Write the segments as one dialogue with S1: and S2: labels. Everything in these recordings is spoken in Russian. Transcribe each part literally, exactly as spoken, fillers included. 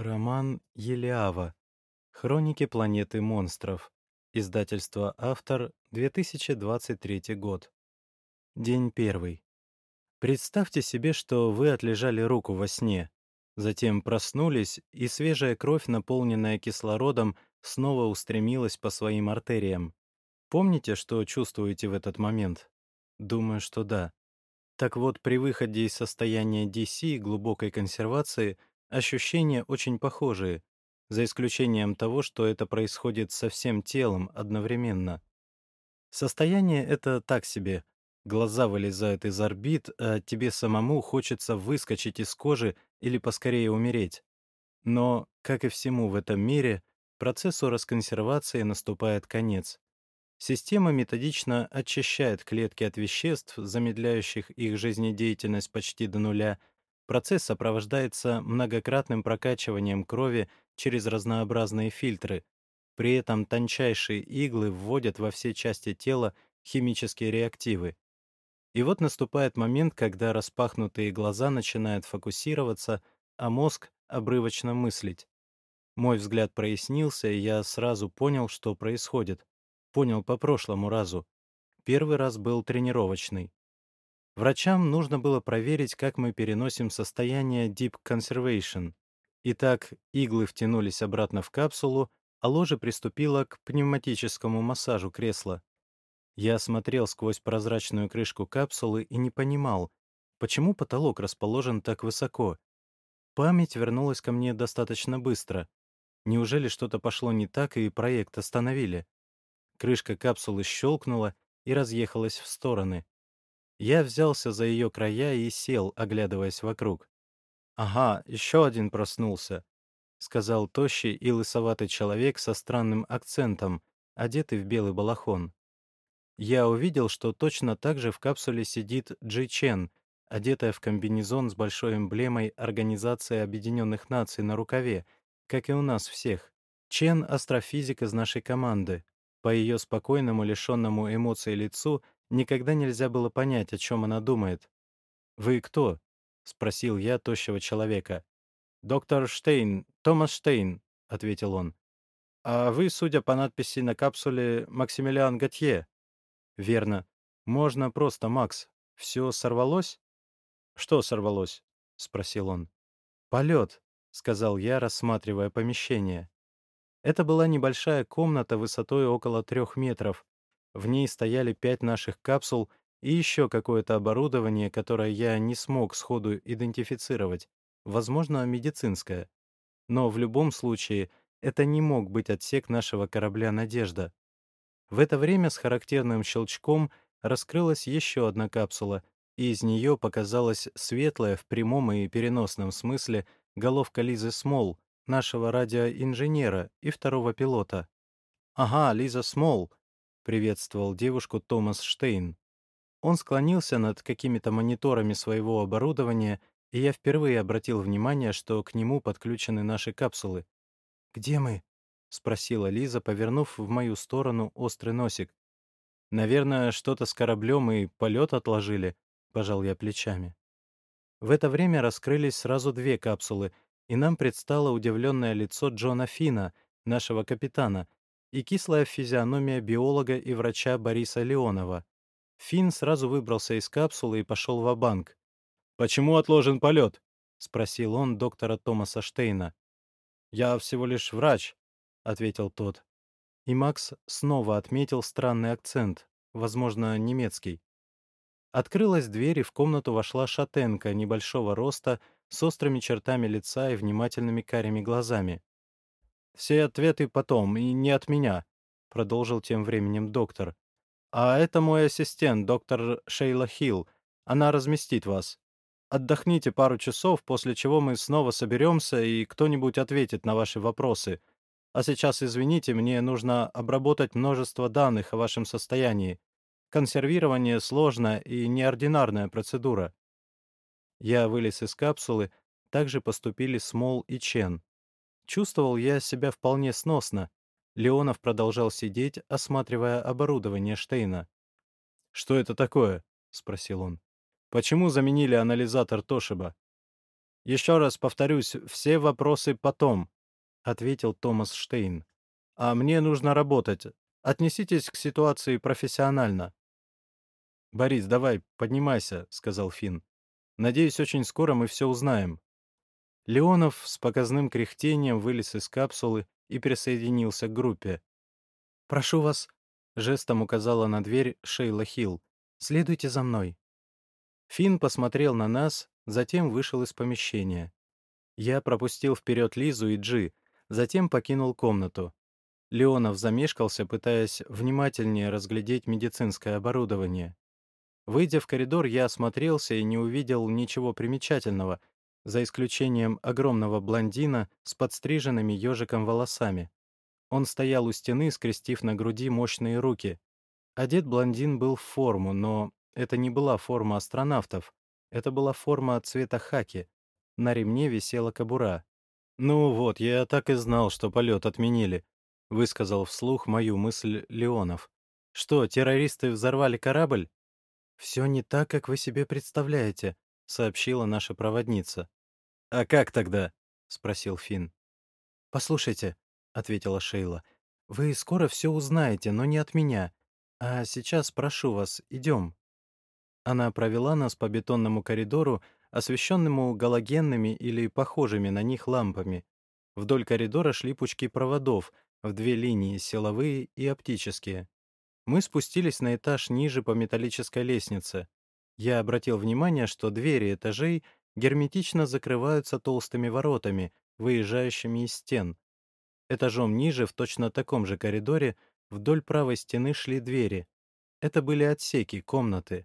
S1: Роман Елиава. Хроники планеты монстров. Издательство «Автор», две тысячи двадцать третий год. День первый. Представьте себе, что вы отлежали руку во сне. Затем проснулись, и свежая кровь, наполненная кислородом, снова устремилась по своим артериям. Помните, что чувствуете в этот момент? Думаю, что да. Так вот, при выходе из состояния ди си, глубокой консервации, ощущения очень похожие, за исключением того, что это происходит со всем телом одновременно. Состояние это так себе. Глаза вылезают из орбит, а тебе самому хочется выскочить из кожи или поскорее умереть. Но, как и всему в этом мире, процессу расконсервации наступает конец. Система методично очищает клетки от веществ, замедляющих их жизнедеятельность почти до нуля. Процесс сопровождается многократным прокачиванием крови через разнообразные фильтры. При этом тончайшие иглы вводят во все части тела химические реактивы. И вот наступает момент, когда распахнутые глаза начинают фокусироваться, а мозг обрывочно мыслить. Мой взгляд прояснился, и я сразу понял, что происходит. Понял по прошлому разу. Первый раз был тренировочный. Врачам нужно было проверить, как мы переносим состояние Deep Conservation. Итак, иглы втянулись обратно в капсулу, а ложе приступило к пневматическому массажу кресла. Я смотрел сквозь прозрачную крышку капсулы и не понимал, почему потолок расположен так высоко. Память вернулась ко мне достаточно быстро. Неужели что-то пошло не так и проект остановили? Крышка капсулы щелкнула и разъехалась в стороны. Я взялся за ее края и сел, оглядываясь вокруг. «Ага, еще один проснулся», — сказал тощий и лысоватый человек со странным акцентом, одетый в белый балахон. Я увидел, что точно так же в капсуле сидит Джи Чен, одетая в комбинезон с большой эмблемой Организации Объединенных Наций на рукаве, как и у нас всех. Чен — астрофизик из нашей команды. По ее спокойному, лишенному эмоций лицу никогда нельзя было понять, о чем она думает. «Вы кто?» — спросил я тощего человека. «Доктор Штейн, Томас Штейн», — ответил он. «А вы, судя по надписи на капсуле, Максимилиан Готье». «Верно. Можно просто Макс. Все сорвалось?» «Что сорвалось?» — спросил он. «Полет», — сказал я, рассматривая помещение. Это была небольшая комната высотой около трех метров. В ней стояли пять наших капсул и еще какое-то оборудование, которое я не смог сходу идентифицировать. Возможно, медицинское. Но в любом случае, это не мог быть отсек нашего корабля «Надежда». В это время с характерным щелчком раскрылась еще одна капсула, и из нее показалась светлая в прямом и переносном смысле головка Лизы Смол, нашего радиоинженера и второго пилота. «Ага, Лиза Смол», — приветствовал девушку Томас Штейн. Он склонился над какими-то мониторами своего оборудования, и я впервые обратил внимание, что к нему подключены наши капсулы. «Где мы?» — спросила Лиза, повернув в мою сторону острый носик. «Наверное, что-то с кораблем и полет отложили», — пожал я плечами. В это время раскрылись сразу две капсулы, и нам предстало удивленное лицо Джона Фина, нашего капитана, и кислая физиономия биолога и врача Бориса Леонова. Фин сразу выбрался из капсулы и пошел ва-банк. «Почему отложен полет?» — спросил он доктора Томаса Штейна. «Я всего лишь врач», — ответил тот. И Макс снова отметил странный акцент, возможно, немецкий. Открылась дверь, и в комнату вошла шатенка небольшого роста с острыми чертами лица и внимательными карими глазами. «Все ответы потом, и не от меня», — продолжил тем временем доктор. «А это мой ассистент, доктор Шейла Хилл. Она разместит вас. Отдохните пару часов, после чего мы снова соберемся, и кто-нибудь ответит на ваши вопросы. А сейчас, извините, мне нужно обработать множество данных о вашем состоянии. Консервирование — сложная и неординарная процедура». Я вылез из капсулы, так же поступили Смол и Чен. Чувствовал я себя вполне сносно. Леонов продолжал сидеть, осматривая оборудование Штейна. «Что это такое?» — спросил он. «Почему заменили анализатор Тошиба?» «Еще раз повторюсь, все вопросы потом», — ответил Томас Штейн. «А мне нужно работать. Отнеситесь к ситуации профессионально». «Борис, давай, поднимайся», — сказал Финн. «Надеюсь, очень скоро мы все узнаем». Леонов с показным кряхтением вылез из капсулы и присоединился к группе. «Прошу вас», — жестом указала на дверь Шейла Хилл. «Следуйте за мной». Финн посмотрел на нас, затем вышел из помещения. Я пропустил вперед Лизу и Джи, затем покинул комнату. Леонов замешкался, пытаясь внимательнее разглядеть медицинское оборудование. Выйдя в коридор, я осмотрелся и не увидел ничего примечательного, за исключением огромного блондина с подстриженными ежиком волосами. Он стоял у стены, скрестив на груди мощные руки. Одет блондин был в форму, но это не была форма астронавтов. Это была форма цвета хаки. На ремне висела кобура. «Ну вот, я так и знал, что полет отменили», — высказал вслух мою мысль Леонов. «Что, террористы взорвали корабль?» «Все не так, как вы себе представляете», — сообщила наша проводница. «А как тогда?» — спросил Финн. «Послушайте», — ответила Шейла, — «вы скоро все узнаете, но не от меня. А сейчас прошу вас, идем». Она провела нас по бетонному коридору, освещенному галогенными или похожими на них лампами. Вдоль коридора шли пучки проводов, в две линии — силовые и оптические. Мы спустились на этаж ниже по металлической лестнице. Я обратил внимание, что двери этажей герметично закрываются толстыми воротами, выезжающими из стен. Этажом ниже, в точно таком же коридоре, вдоль правой стены шли двери. Это были отсеки, комнаты.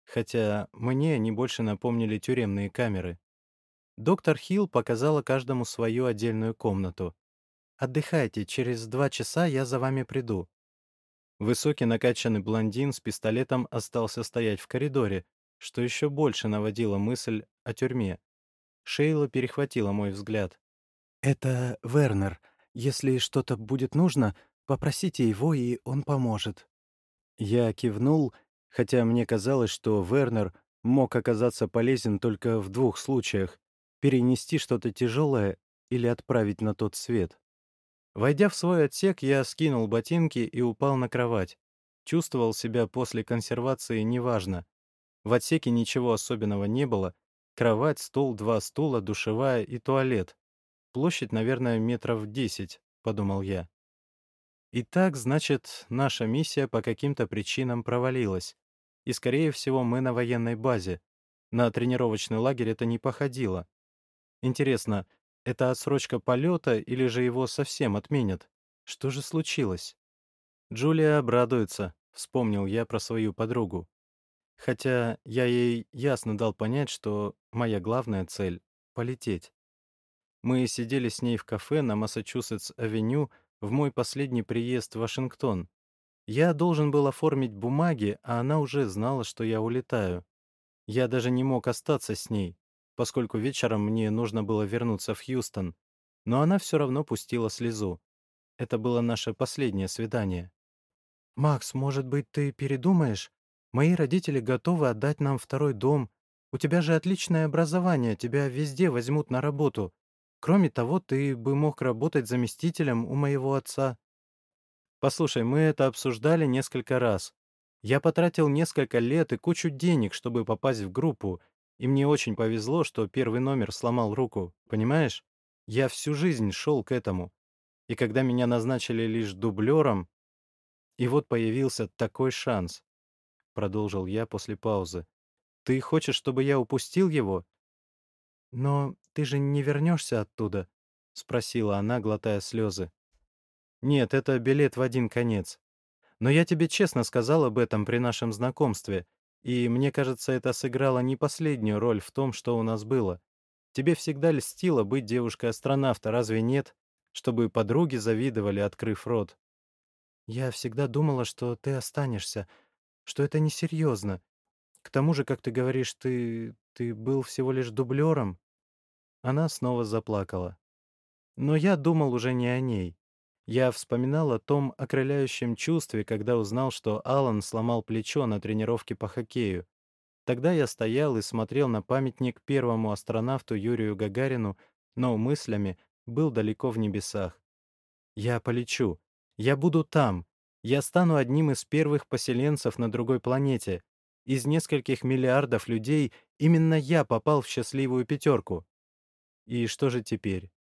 S1: Хотя мне они больше напомнили тюремные камеры. Доктор Хилл показала каждому свою отдельную комнату. «Отдыхайте, через два часа я за вами приду». Высокий накачанный блондин с пистолетом остался стоять в коридоре, что еще больше наводило мысль о тюрьме. Шейла перехватила мой взгляд. «Это Вернер. Если что-то будет нужно, попросите его, и он поможет». Я кивнул, хотя мне казалось, что Вернер мог оказаться полезен только в двух случаях — перенести что-то тяжелое или отправить на тот свет. Войдя в свой отсек, я скинул ботинки и упал на кровать. Чувствовал себя после консервации неважно. В отсеке ничего особенного не было. Кровать, стол, два стула, душевая и туалет. Площадь, наверное, метров десять, подумал я. Итак, значит, наша миссия по каким-то причинам провалилась. И, скорее всего, мы на военной базе. На тренировочный лагерь это не походило. Интересно, это отсрочка полета или же его совсем отменят? Что же случилось? Джулия обрадуется, вспомнил я про свою подругу. Хотя я ей ясно дал понять, что моя главная цель — полететь. Мы сидели с ней в кафе на Массачусетс-авеню в мой последний приезд в Вашингтон. Я должен был оформить бумаги, а она уже знала, что я улетаю. Я даже не мог остаться с ней, поскольку вечером мне нужно было вернуться в Хьюстон. Но она все равно пустила слезу. Это было наше последнее свидание. «Макс, может быть, ты передумаешь? Мои родители готовы отдать нам второй дом. У тебя же отличное образование, тебя везде возьмут на работу. Кроме того, ты бы мог работать заместителем у моего отца». «Послушай, мы это обсуждали несколько раз. Я потратил несколько лет и кучу денег, чтобы попасть в группу, и мне очень повезло, что первый номер сломал руку, понимаешь? Я всю жизнь шел к этому. И когда меня назначили лишь дублером, и вот появился такой шанс», — продолжил я после паузы. «Ты хочешь, чтобы я упустил его?» «Но ты же не вернешься оттуда?» — спросила она, глотая слезы. «Нет, это билет в один конец. Но я тебе честно сказал об этом при нашем знакомстве, и мне кажется, это сыграло не последнюю роль в том, что у нас было. Тебе всегда льстило быть девушкой-астронавта, разве нет? Чтобы подруги завидовали, открыв рот». «Я всегда думала, что ты останешься, что это несерьезно. К тому же, как ты говоришь, ты... ты был всего лишь дублером». Она снова заплакала. Но я думал уже не о ней. Я вспоминал о том окрыляющем чувстве, когда узнал, что Алан сломал плечо на тренировке по хоккею. Тогда я стоял и смотрел на памятник первому астронавту Юрию Гагарину, но мыслями был далеко в небесах. Я полечу. Я буду там. Я стану одним из первых поселенцев на другой планете. Из нескольких миллиардов людей именно я попал в счастливую пятерку. И что же теперь?